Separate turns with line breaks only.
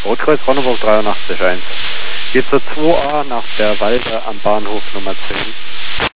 Rotkreuz Ronneburg 83.1. Geht zur 2A nach der Walde am Bahnhof Nummer 10.